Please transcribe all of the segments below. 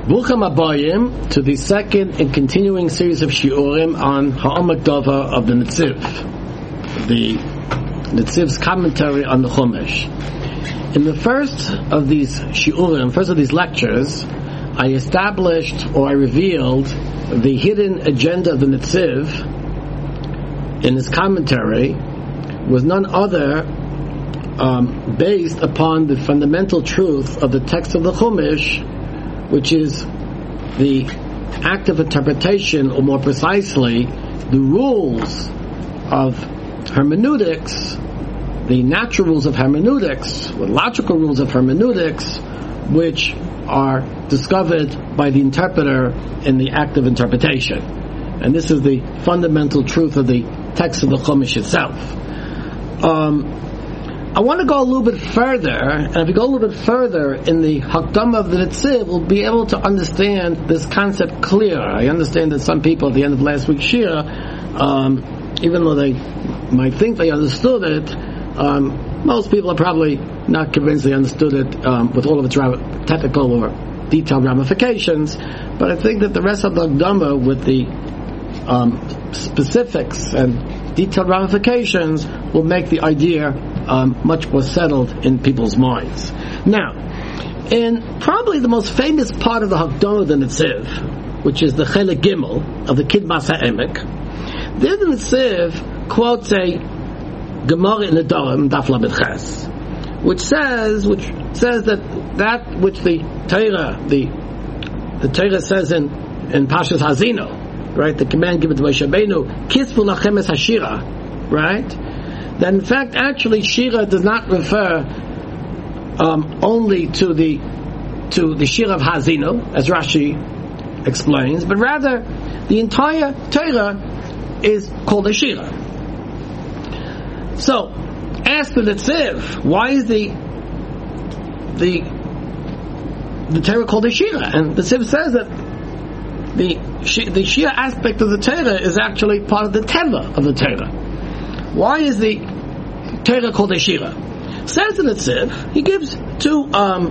Bruchim Abayim to the second and continuing series of shiurim on Ha'amak Dava of the Netziv, the Netziv's commentary on the Chumash. In the first of these shiurim, first of these lectures, I established or I revealed the hidden agenda of the Netziv in his commentary was none other based upon the fundamental truth of the text of the Chumash, which is the act of interpretation, or more precisely, the rules of hermeneutics, the natural rules of hermeneutics, the logical rules of hermeneutics, which are discovered by the interpreter in the act of interpretation. And this is the fundamental truth of the text of the Chumash itself. I want to go a little bit further, and if we go a little bit further in the Hakdama of the Netziv, we'll be able to understand this concept clearer. I understand that some people at the end of last week's Shir, even though they might think they understood it, most people are probably not convinced they understood it with all of its technical or detailed ramifications. But I think that the rest of the Hakdama, with the specifics and detailed ramifications, will make the idea much more settled in people's minds. Now, in probably the most famous part of the Hakdama of the Netziv, which is the Chelek Gimel of the Kidmas HaEmek, there the Netziv quotes a Gemara in the Dorim, Daf Lamed Ches, which says that which the Torah says in Parshas Hazino, right, the command given to Moshe Rabbeinu, Kisvu lachem es hashira, right? That in fact, actually, Shira does not refer only to the Shira of Hazino, as Rashi explains, but rather the entire Torah is called a Shira. So, ask the Netziv, why is the Torah called a Shira? And the Netziv says that the Shira aspect of the Torah is actually part of the Teva of the Torah. Why is the Torah called a Shira? Says in the Netziv, he gives two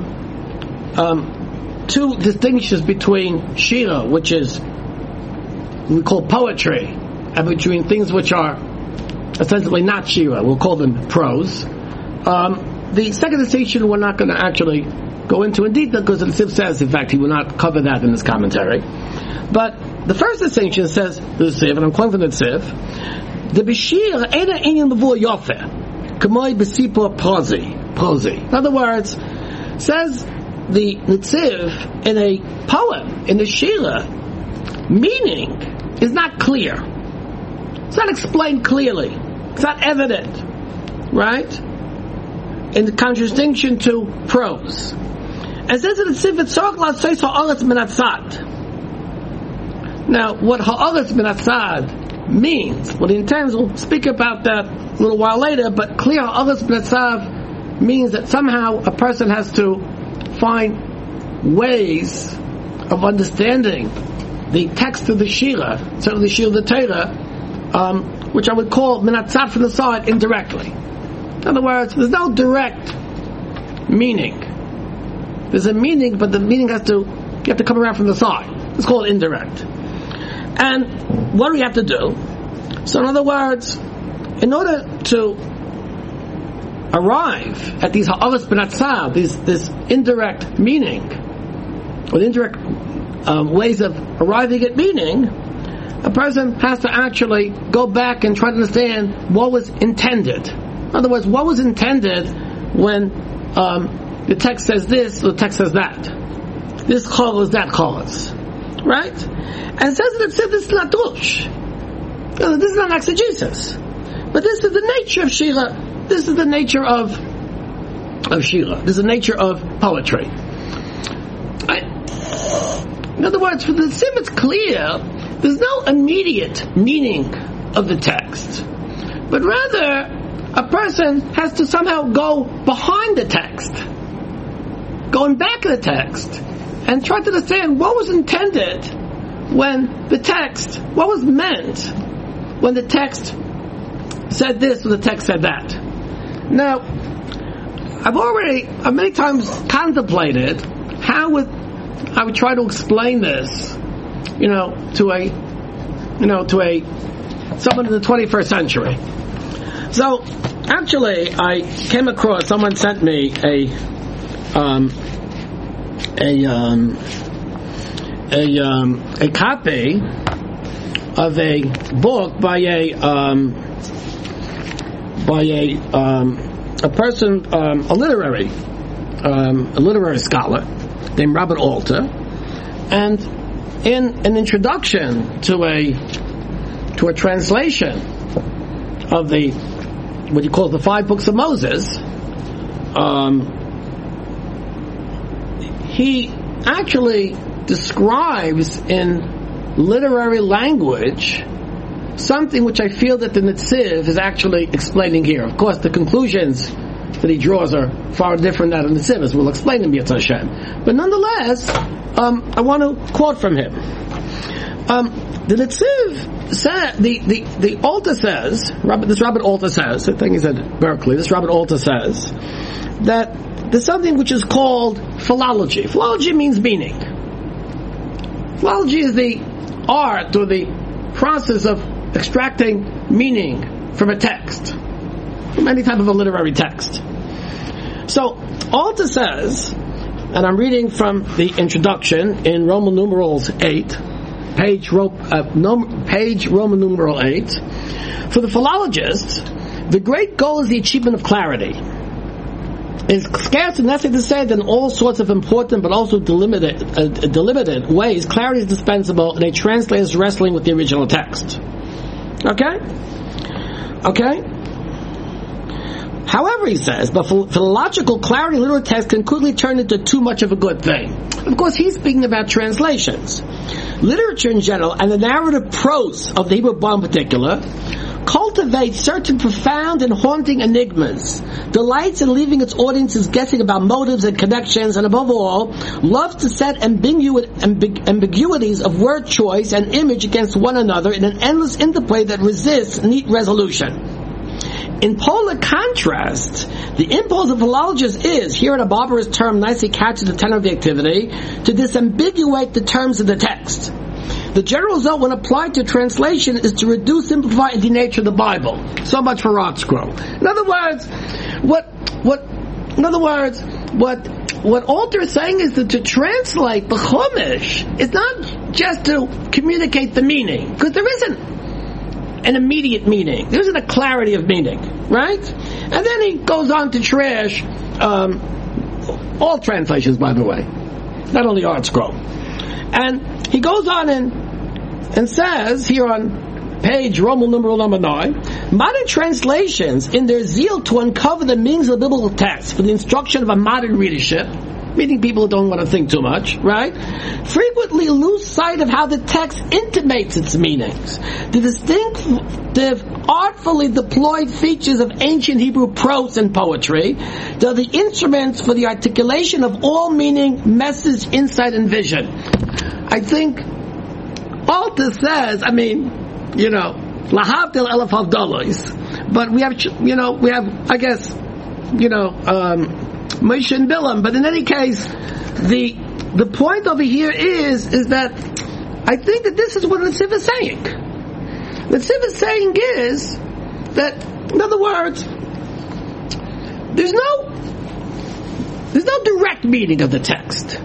distinctions between Shira, which is we call poetry, and between things which are ostensibly not Shira, we'll call them prose. The second distinction we're not going to actually go into in detail, because the Netziv says, in fact, he will not cover that in his commentary. But the first distinction says the Netziv, and I'm quoting from the Netziv, the Bishir Eina Inyan Mavur Yofeh Kamoi B'Sipur Prozi. In other words, says the Netziv, in a poem, in the Shira, meaning is not clear. It's not explained clearly. It's not evident, right? In contradistinction to prose. And says in the Netziv, Tzorach La'asos Ha'aretz Min Hatzad. Now, what Ha'aretz Min Hatzad means, well, in terms, we'll speak about that a little while later, but clear Ha'aretz Min Hatzad means that somehow a person has to find ways of understanding the text of the Shira, certainly the Shira of the Torah, which I would call Min Hatzad from the side, indirectly. In other words, there's no direct meaning. There's a meaning, but the meaning you have to come around from the side. It's called indirect. And what do we have to do? So in other words, in order to arrive at these ha'aretz min hatzad, this indirect meaning, or the indirect ways of arriving at meaning, a person has to actually go back and try to understand what was intended. In other words, what was intended when the text says this, or the text says that. This chol is that chol is. Right? And it says that this is not drush. This is not exegesis. But this is the nature of Shira. This is the nature of Shira. This is the nature of poetry. In other words, for the Netziv it's clear, there's no immediate meaning of the text. But rather, a person has to somehow go behind the text, going back to the text, and try to understand what was intended when the text, what was meant when the text said this or the text said that. Now, I've many times contemplated how would I would try to explain this, to someone in the 21st century. So, actually, I came across, someone sent me a copy of a book by a person, a literary scholar named Robert Alter, and in an introduction to a translation of what he calls the 5 books of Moses, he actually describes in literary language something which I feel that the Netziv is actually explaining here. Of course, the conclusions that he draws are far different than the Netziv, as we'll explain in B'yat Hashem. But nonetheless, I want to quote from him. The Netziv said, the Alter says, Robert Alter says, I think he's at Berkeley, this Robert Alter says, that there's something which is called philology. Philology means meaning. Philology is the art or the process of extracting meaning from a text, from any type of a literary text. So, Alter says, and I'm reading from the introduction in Roman numerals 8, page Roman numeral 8, for the philologists, the great goal is the achievement of clarity. It's scarce and necessary to say that in all sorts of important but also delimited ways, clarity is dispensable, and a translator is wrestling with the original text. Okay? However, he says, but philological clarity in literal text can quickly turn into too much of a good thing. Of course, he's speaking about translations. Literature in general, and the narrative prose of the Hebrew Bible in particular, cultivates certain profound and haunting enigmas, delights in leaving its audiences guessing about motives and connections, and above all, loves to set ambiguities of word choice and image against one another in an endless interplay that resists neat resolution. In polar contrast, the impulse of philologists is, here in a barbarous term nicely captures the tenor of the activity, to disambiguate the terms of the text. The general result when applied to translation is to reduce, simplify, and denature the Bible. So much for ArtScroll. In other words, what Alter is saying is that to translate the Chumash is not just to communicate the meaning, because there isn't an immediate meaning. There isn't a clarity of meaning, right? And then he goes on to trash all translations, by the way, not only ArtScroll. And he goes on and says here on page Roman numeral number 9, modern translations, in their zeal to uncover the meanings of the biblical text for the instruction of a modern readership, meaning people who don't want to think too much, right, frequently lose sight of how the text intimates its meanings. The distinctive, artfully deployed features of ancient Hebrew prose and poetry, they're the instruments for the articulation of all meaning, message, insight, and vision. I think Alter says, lahavdil elef havdalos, but we have, I guess, Moshe and Bilam. But in any case, the point over here is that I think that this is what the Netziv is saying. The Netziv is saying is that, in other words, there's no direct meaning of the text.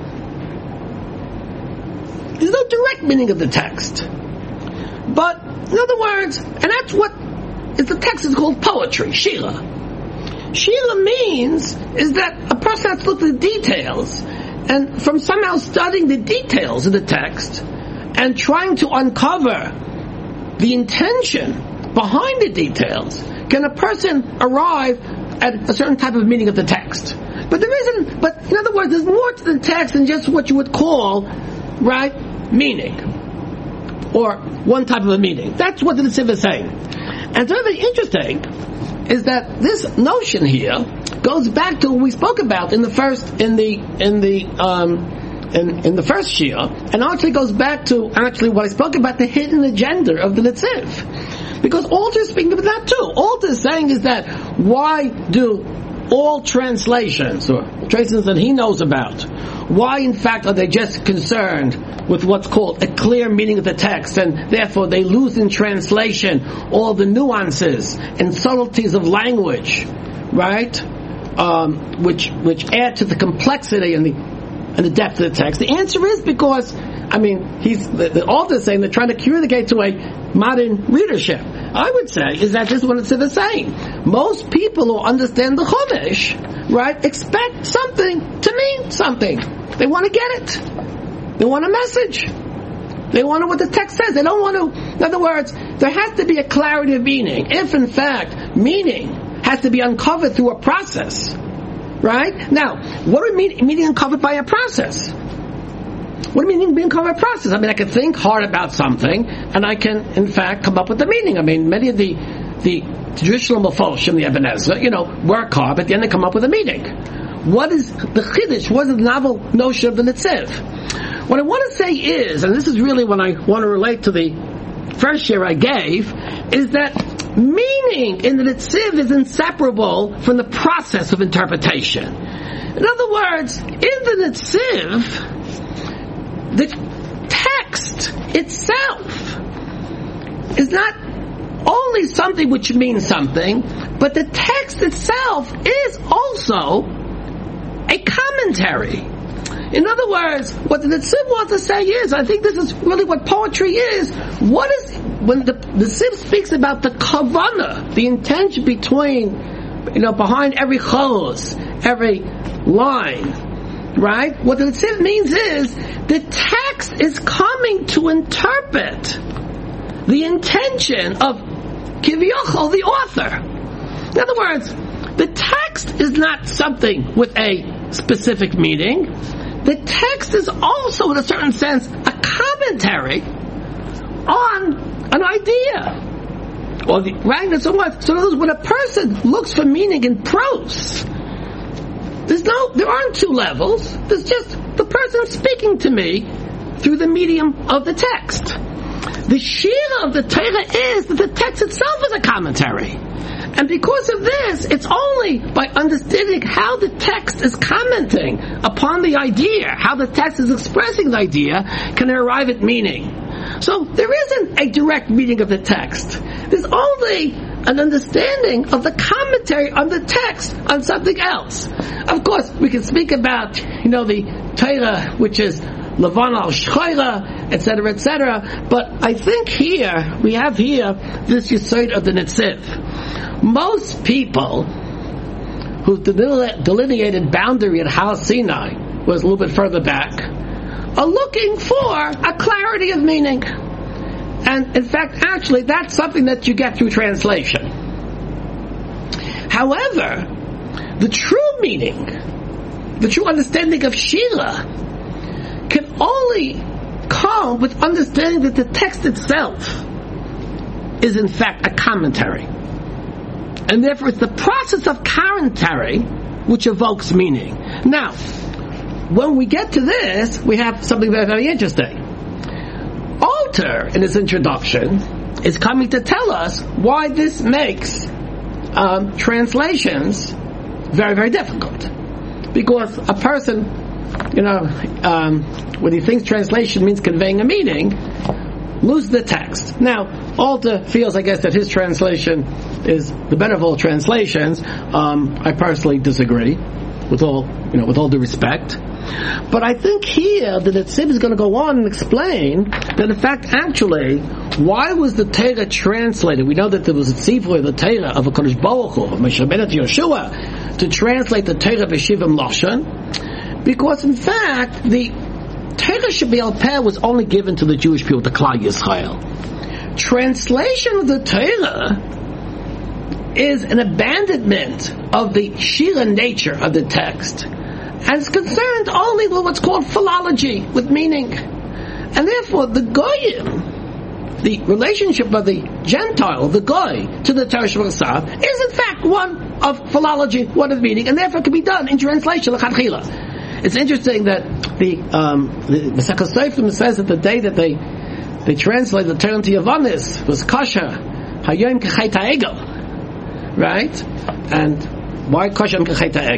There's no direct meaning of the text. But, in other words, and that's what the text is called poetry, Shira. Shira means is that a person has to look at the details, and from somehow studying the details of the text and trying to uncover the intention behind the details, can a person arrive at a certain type of meaning of the text. But in other words, there's more to the text than just what you would call, right, meaning, or one type of a meaning. That's what the Netziv is saying. And it's very interesting is that this notion here goes back to what we spoke about in the first shir, and actually goes back to what I spoke about, the hidden agenda of the Netziv. Because Alter is speaking about that too. Alter is saying is that why do all translations, or translations that he knows about, Why, in fact, are they just concerned with what's called a clear meaning of the text, and therefore they lose in translation all the nuances and subtleties of language, right? Which add to the complexity and the depth of the text. The answer is because, the author is saying they're trying to communicate to a modern readership. I would say is that this is what it's the same. Most people who understand the Chumash, right, expect something to mean something. They want to get it. They want a message. They want to know what the text says. They don't want to. In other words, there has to be a clarity of meaning. If in fact meaning has to be uncovered through a process, right? Now, what do we mean meaning uncovered by a process? What do you mean being uncovered by a process? I can think hard about something, and I can, in fact, come up with the meaning. Many of the traditional Mefoshim, the Ebenezer, work hard, but at the end they come up with a meaning. What is the Chiddush? What is the novel notion of the Netziv? What I want to say is, and this is really what I want to relate to the first year I gave, is that meaning in the Netziv is inseparable from the process of interpretation. In other words, in the Netziv, the text itself is not only something which means something, but the text itself is also a commentary. In other words, what the Netziv wants to say is, I think this is really what poetry is. When the Netziv speaks about the kavanah, the intention behind every chorus, every line, right? What the Netziv means is the text is coming to interpret the intention of Kiviyachol, the author. In other words, the text is not something with a specific meaning. The text is also, in a certain sense, a commentary on an idea. Right? So what? So in other words, when a person looks for meaning in prose, there aren't two levels. There's just the person speaking to me through the medium of the text. The shira of the Torah is that the text itself is a commentary. And because of this, it's only by understanding how the text is commenting upon the idea, how the text is expressing the idea, can I arrive at meaning. So there isn't a direct meaning of the text. There's only an understanding of the commentary on the text on something else. Of course, we can speak about, the Torah, which is Levan al Shchoira, etc., etc. But I think we have here this Yesod of the Netziv. Most people whose delineated boundary at Har Sinai was a little bit further back are looking for a clarity of meaning. And in fact, actually, that's something that you get through translation. However, the true meaning, the true understanding of Shira can only come with understanding that the text itself is in fact a commentary. And therefore it's the process of commentary which evokes meaning. Now, when we get to this, we have something very, very interesting. Alter, in his introduction, is coming to tell us why this makes translations very, very difficult. Because a person, when he thinks translation means conveying a meaning, loses the text. Now, Alter feels, I guess, that his translation is the better of all translations. I personally disagree, with all due respect. But I think here that the Netziv is going to go on and explain that in fact, actually, why was the Torah translated? We know that there was a tzivui of the Torah of a Kodesh Baruch Hu, of Moshe Rabbeinu to Yeshua, to translate the Torah b'shivim lashon, because in fact the Torah Shebe'al Peh was only given to the Jewish people, the Klal Yisrael. Translation of the Torah is an abandonment of the Shira nature of the text, and it's concerned only with what's called philology, with meaning. And therefore, the Goyim, the relationship of the Gentile, the Goy, to the Torah Shebe'al Peh, is in fact one of philology, one of meaning, and therefore can be done in translation, l'chadchila. It's interesting that the Masechus Sofrim says that the day that they translated the Torah into Yavanis was kosher, hayom k'chet ha'egel, right? And why kosher k'chet ha'egel?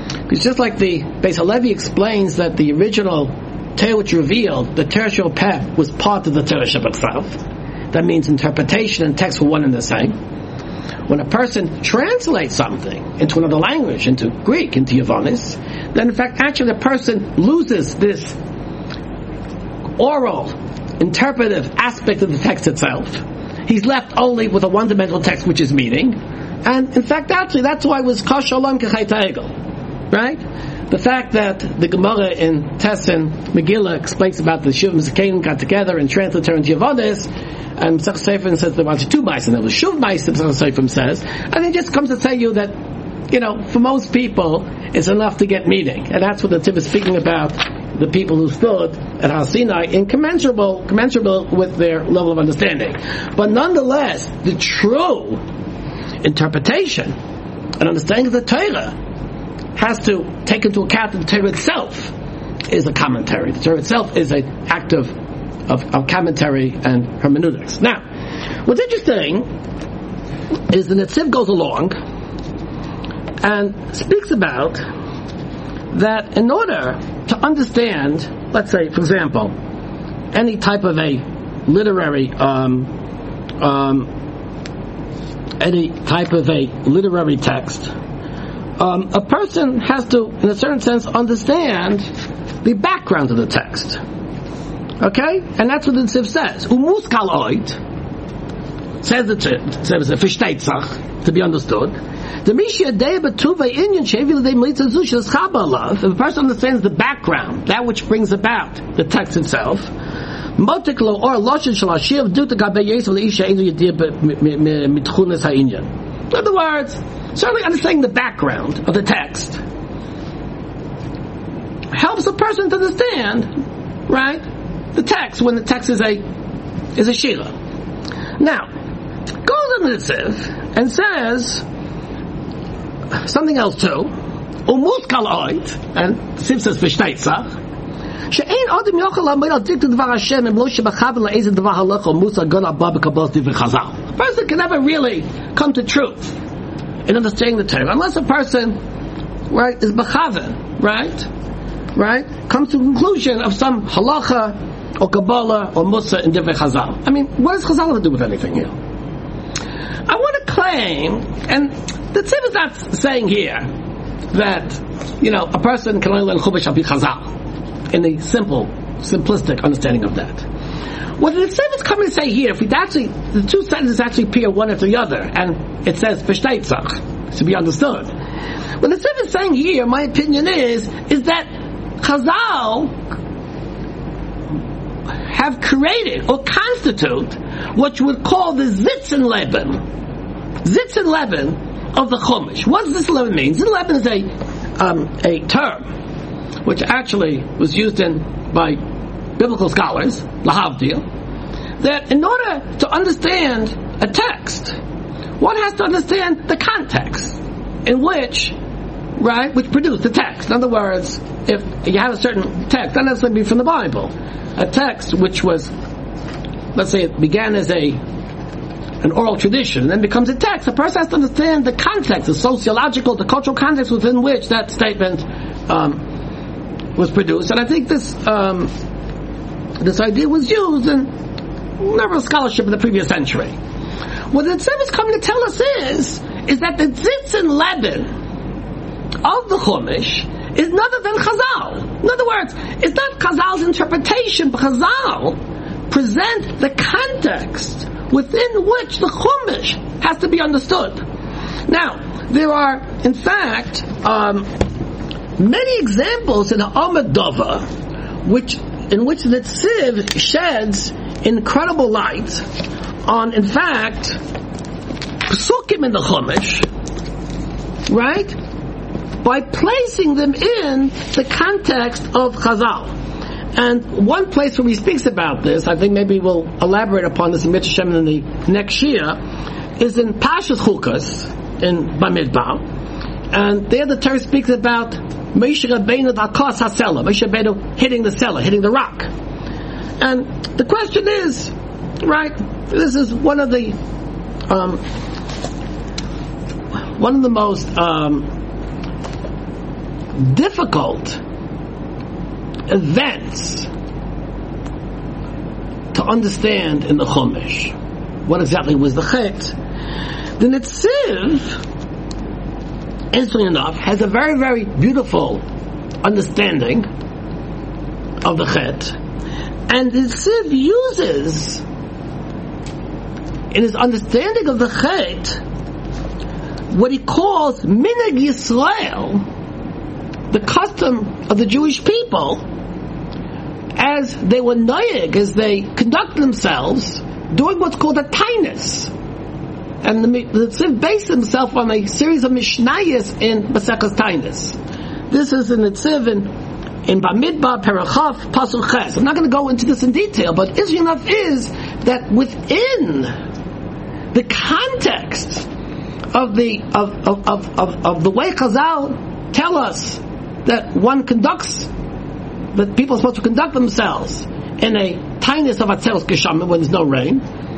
It's just like the Beis Halevi explains that the original Torah which revealed the Torah Sheba'al-Peh was part of the Torah itself. That means interpretation and text were one and the same. When a person translates something into another language, into Greek, into Yavanis, then in fact actually the person loses this oral, interpretive aspect of the text itself. He's left only with a one-dimensional text which is meaning. And in fact actually that's why it was Kol Shalom K'Chay Ta'egel. Right? The fact that the Gemara in Tessin Megillah explains about the Shuv and Zakanim got together and translated her into Yavanis, and Pesach Seifrim says there were two mice, and there was Shuv mice, Pesach Seifrim says, and it just comes to tell you that, for most people, it's enough to get meaning. And that's what the Tiv is speaking about, the people who stood at Har Sinai, in commensurable with their level of understanding. But nonetheless, the true interpretation and understanding of the Torah has to take into account that the Torah itself is a commentary. The Torah itself is an act of commentary and hermeneutics. Now, what's interesting is the Netziv goes along and speaks about that in order to understand, let's say, for example, any type of a literary text, a person has to, in a certain sense, understand the background of the text. Okay? And that's what the Tziv says. Umuskal oid, says the Tziv, says versteht to be understood. The Mishia Dei Betuva Inyan Shevil Dei Melitza Zush is Chabalov. If a person understands the background, that which brings about the text itself, Motiklo or Loshin Shalashir do to Gabe Yisrael Isha Inu Yadir Mitchunas Ha'inyan. In other words, certainly understanding the background of the text helps a person to understand, right, the text when the text is a shira. Now, goes on the Tziv and says something else too. Umuskal oid, and Tziv says v'shteitzach. She'ein adam yochel lamed al dikta dvar Hashem im lo shebachav la'ezed dvar halacha or musa gon abba b'kabbalas divrei Chazal. A person can never really come to truth in understanding the Torah unless a person, right, is b'chaven, right, comes to the conclusion of some halacha or Kabbalah or Musa in Divrei Chazal. I mean, what does Chazal have to do with anything here? I want to claim, and the Tziv is not saying here that, a person can only learn Chumash al pi Chazal in the simplistic understanding of that. What the Tziv is coming to say here, if we actually, the two sentences actually appear one after the other, and it says V'shteitzach, to be understood. What the Tziv is saying here, my opinion is that Chazal have created or constitute what you would call the Zitzen Leben of the Chumash. What does Zitzen Leben mean? Zitzen Leben is a term which actually was used by biblical scholars, lahavdil, that in order to understand a text, one has to understand the context in which produced the text. In other words, if you have a certain text, not necessarily from the Bible, a text which was, let's say, it began as an oral tradition, and then becomes a text, a person has to understand the context, the sociological, the cultural context within which that statement was produced. And I think this idea was used in never scholarship in the previous century. What the Tziv is coming to tell us is that the Zitzen Leben of the Chumash is none other than Chazal. In other words, it's not Chazal's interpretation, but Chazal present the context within which the Chumash has to be understood. Now, there are, in fact, many examples in the Amud Dova, in which the Tziv sheds incredible light on, in fact, Pesukim in the Chumash, right? By placing them in the context of Chazal. And one place where he speaks about this, I think maybe we'll elaborate upon this in Mitzvah Shem in the next year, is in Pashas Chukas in Bamidbar. And there the Torah speaks about Moshe Rabbeinu Dakos HaSela, Moshe Rabbeinu hitting the cellar, hitting the rock. And the question is, right, this is one of the most difficult events to understand in the Chumash. What exactly was the Chet? The Netziv, interestingly enough, has a very, very beautiful understanding of the Chet, and the Netziv uses, in his understanding of the Chet, what he calls Minhag Yisrael, the custom of the Jewish people, as they were noyeg, as they conduct themselves, doing what's called a tainus. And the Netziv based himself on a series of Mishnayos in Maseches Tainus. This is in Netziv in Bamidbar, Perachaf, Pasuk Ches. I'm not going to go into this in detail, but interesting enough is that within the context of the way Chazal tell us that one conducts, that people are supposed to conduct themselves in a tainus of Atzeros Geshamim when there's no rain.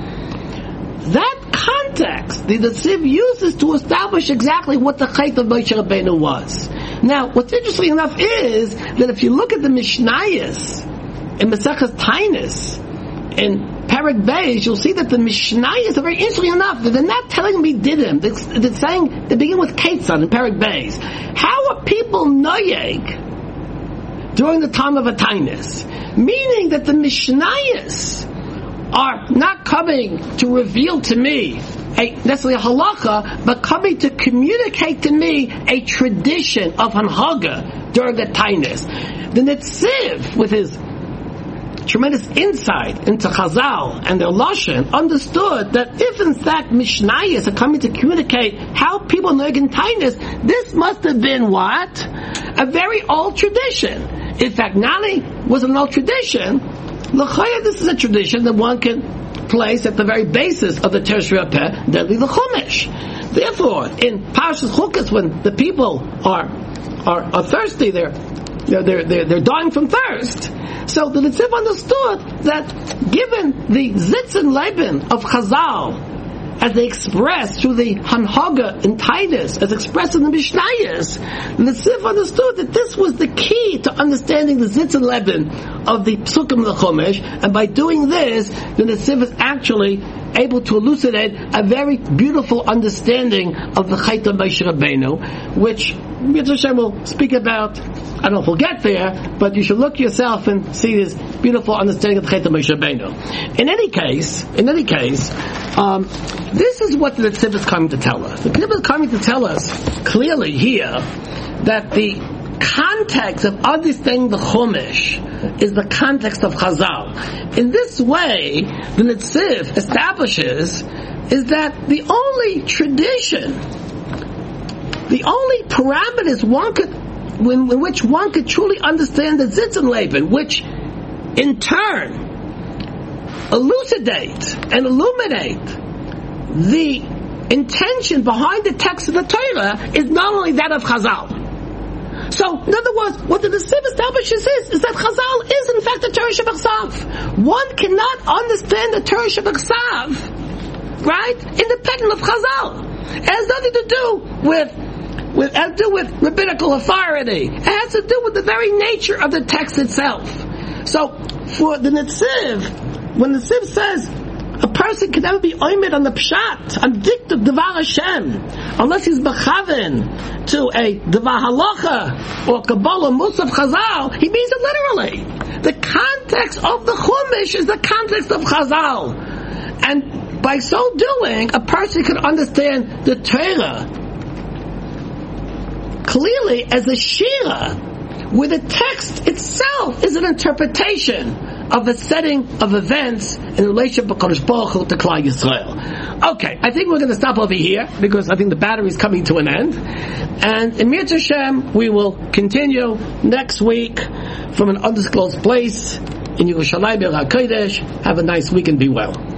That context, the Netziv uses to establish exactly what the Chet of Moshe Rabbeinu was. Now, what's interesting enough is that if you look at the Mishnayos in Maseches Tainus, in Perek Beis, you'll see that the Mishnayos are very interesting enough that they're not telling me didim. They're saying, they begin with Ketzad in Perek Beis. How are people noyeg during the time of a tainus? Meaning that the Mishnayos are not coming to reveal to me necessarily a halacha, but coming to communicate to me a tradition of hanhaga during a tainus. The Netziv, with his tremendous insight into Chazal and their Lashon, understood that if in fact Mishnayos are coming to communicate how people know in tainus, this must have been what? A very old tradition. In fact, Nani was an old tradition. L'chaya, this is a tradition that one can place at the very basis of the Teresh Peh, deadly the Chumash. Therefore, in Parshas Chukas, when the people are thirsty, they're dying from thirst. So the Netziv understood that given the Zitz and Leben of Chazal, as they express through the Hanhaga in Tainus, as expressed in the Mishnayos, the Netziv understood that this was the key to understanding the Zitz and Leben of the Psukim of the Chumash, and by doing this, the Netziv is actually able to elucidate a very beautiful understanding of the Chet of Moshe Rabbeinu, which Mitzvah Hashem will speak about. I don't know if we'll get there, but you should look yourself and see this beautiful understanding of the Chet of Moshe Rabbeinu. In any case, this is what the Netziv is coming to tell us. The Netziv is coming to tell us clearly here that the context of understanding the Chumash is the context of Chazal. In this way, the Netziv establishes is that the only tradition, the only parameters in which one could truly understand the Zitz and Leben, which in turn elucidate and illuminate the intention behind the text of the Torah, is not only that of Chazal. So, in other words, what the Netziv establishes is that Chazal is in fact the Torah Shebechsav. One cannot understand the Torah Shebechsav, right, independent of Chazal. It has nothing to do with rabbinical authority. It has to do with the very nature of the text itself. So, for the Netziv, when the Netziv says a person can never be oimed on the pshat, on diktuk devar Hashem, unless he's mechaven to a devar halacha or kabbalah musaf chazal, he means it literally. The context of the Chumash is the context of Chazal, and by so doing, a person can understand the Torah clearly as a shira, where the text itself is an interpretation of a setting of events in relation to Kodesh Baruch Hu to Klal Yisrael. Okay, I think we're going to stop over here because I think the battery is coming to an end. And in Mitzvah Hashem, we will continue next week from an undisclosed place in Yerushalayim HaKodesh. Have a nice week and be well.